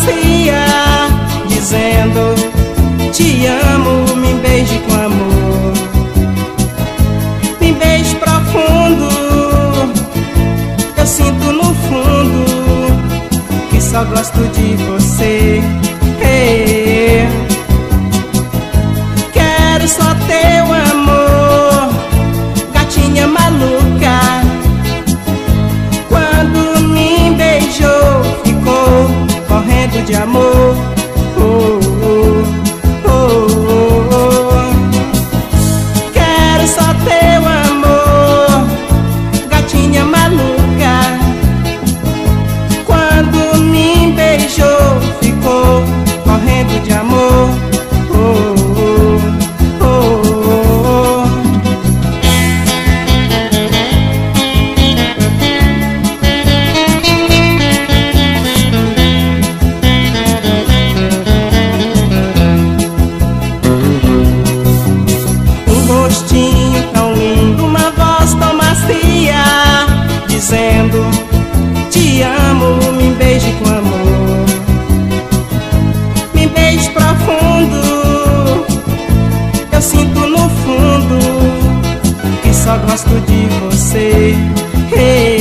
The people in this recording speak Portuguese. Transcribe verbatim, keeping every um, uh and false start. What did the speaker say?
macia, dizendo te amo, me beije com amor. Me beije profundo, eu sinto no fundo que só gosto de você. Hey, quero só teu amor, gatinha maluca. Quando me beijou, ficou correndo de amor. Oh, oh, oh, oh, oh. Quero só teu amor, gatinha maluca. Quando me beijou, ficou correndo de amor. Oh, oh, oh, oh. Um rostinho tão lindo, uma voz tão macia, dizendo te amo, me beije com amor. Me beije profundo, eu sinto no fundo que só gosto de você. Hey,